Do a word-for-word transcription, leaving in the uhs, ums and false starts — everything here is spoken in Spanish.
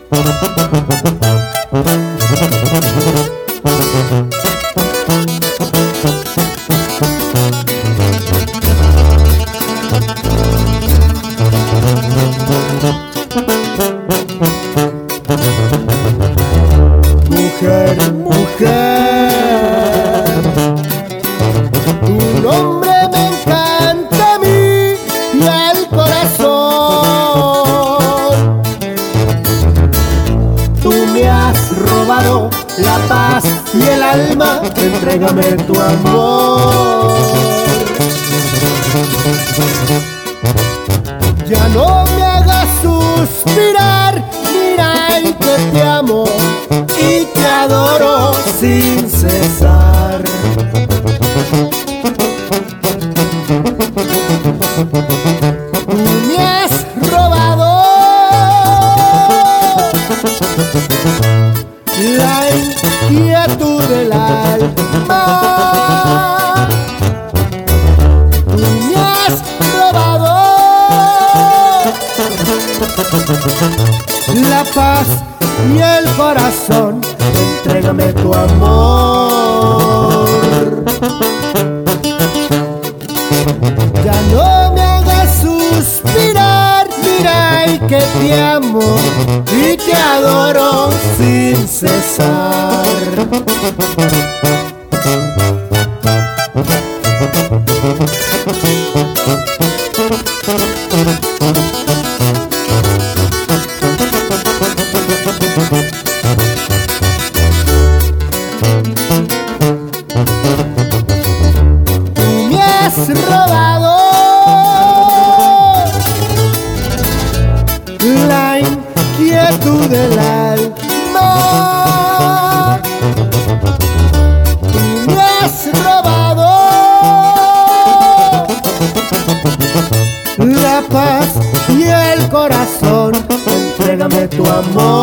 Mujer, mujer, tu nombre me encanta a mí y al corazón. Tú me has robado la paz y el alma, entrégame tu amor. Ya no me hagas suspirar, mira y que te amo y te adoro sin cesar. Tú me has robado la inquietud del alma. Tú me has robado la paz y el corazón, entrégame tu amor. Ya no me hagas suspirar, mira y que te amo y te adoro sin cesar. Tú me has robado la inquietud del alma. Tú me has robado la paz y el corazón, entrégame tu amor.